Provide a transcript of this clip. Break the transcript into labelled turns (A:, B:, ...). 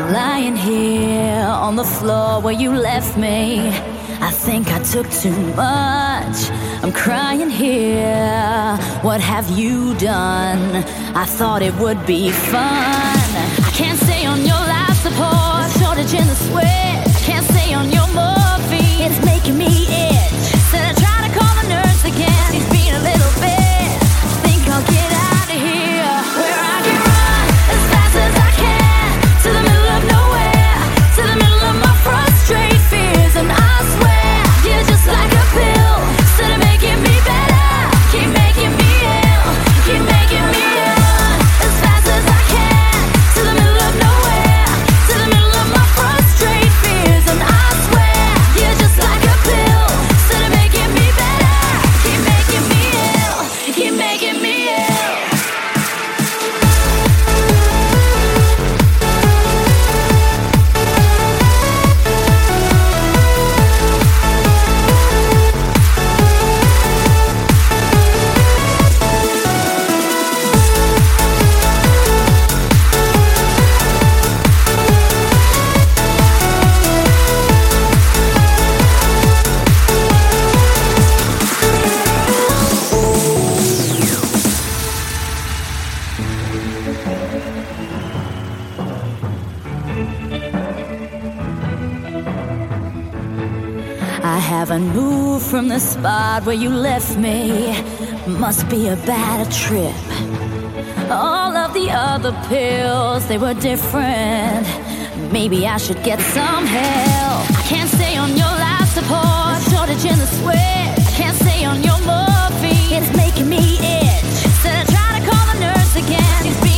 A: Lying here on the floor where you left me, I think I took too much. I'm crying here. What have you done? I thought it would be fun. I can't stay on your life support. Shortage in the sweat. I can't stay on your morphine. It's making me itch. Said I try to call the nurse again. He's being a little bit. Think I'll get out of here where I can run as fast as I can to the middle of nowhere, to the middle of my frustrated fears. And I swear you're just like a pill. Instead of making me better, keep making me ill. Keep making me run as fast as I can to the middle of nowhere, to the middle of my frustrated fears. And I swear you're just like a pill. Instead of making me better, keep making me ill. Keep making me ill. I haven't moved from the spot where you left me. Must be a bad trip. All of the other pills, they were different. Maybe I should get some help. I can't stay on your life support. Shortage in the sweat. I can't stay on your morphine. It's making me itch. Said I try to call the nurse again.